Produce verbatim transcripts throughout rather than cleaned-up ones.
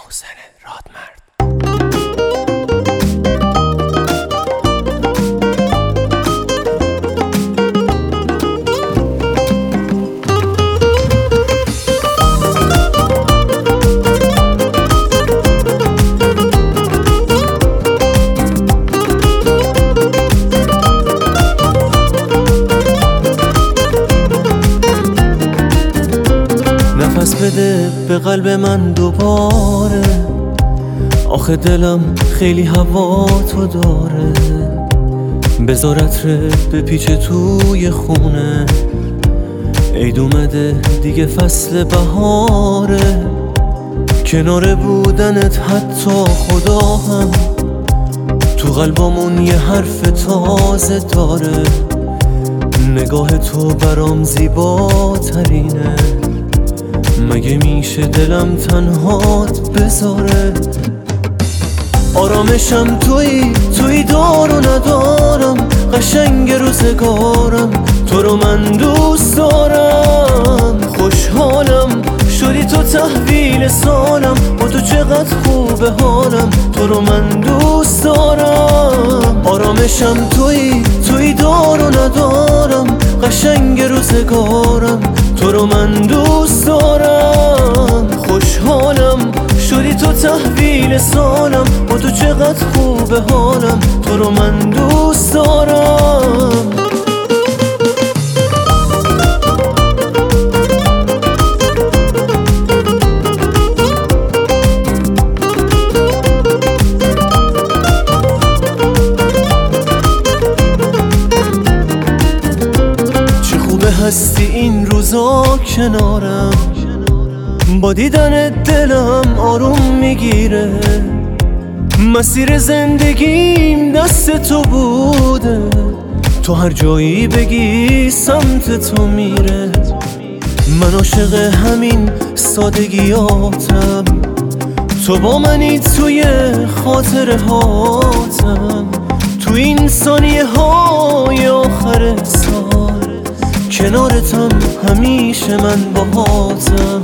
سوسن رادمرد. نفس بده به قلب من دوباره، آخه دلم خیلی هوا تو داره. بذار عطرت بپیچه توی خونه، عید اومده دیگه فصل بهاره. کنار بودنت حتی خدا هم تو قلبامون یه حرف تازه داره. نگاه تو برام زیباترینه، مگه میشه دلم تنهات بذاره؟ آرامشم توی توی دار و ندارم، قشنگ روزگارم تو رو من دوست دارم. خوشحالم شدی تو تحویل سالم، با تو چقدر خوبه حالم تو رو من دوست دارم. آرامشم توی توی دار و ندارم، قشنگ روزگارم تو رو من دوست دارم. خوشحالم شدی تو تحویل سالم، با تو چقدر خوبه حالم تو رو من دوست دارم. هستی این روزا کنارم، با دیدن دلم آروم میگیره. مسیر زندگیم دست تو بوده، تو هر جایی بگی سمت تو میره. من عاشق همین سادگیاتم، تو با منی توی خاطره هاتم. تو این ثانیه های آخر سال کنارتم همیشه من باهاتم.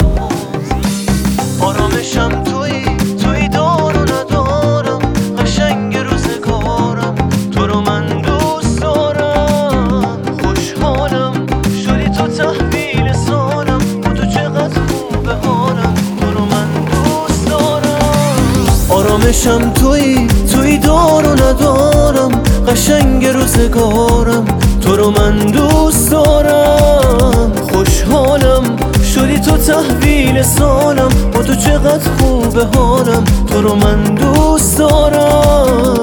آرامشم توی توی دار و ندارم، قشنگ روزگارم تو رو من دوست دارم. خوشحالم شدی تو تحویل سالم، با تو چقدر خوبه حالم تو رو من دوست دارم. آرامشم توی توی دار و ندارم، قشنگ روزگارم تو رو من دوست دارم. خوشحالم شدی تو تحویل سالم، با تو چقدر خوبه حالم تو رو من دوست دارم.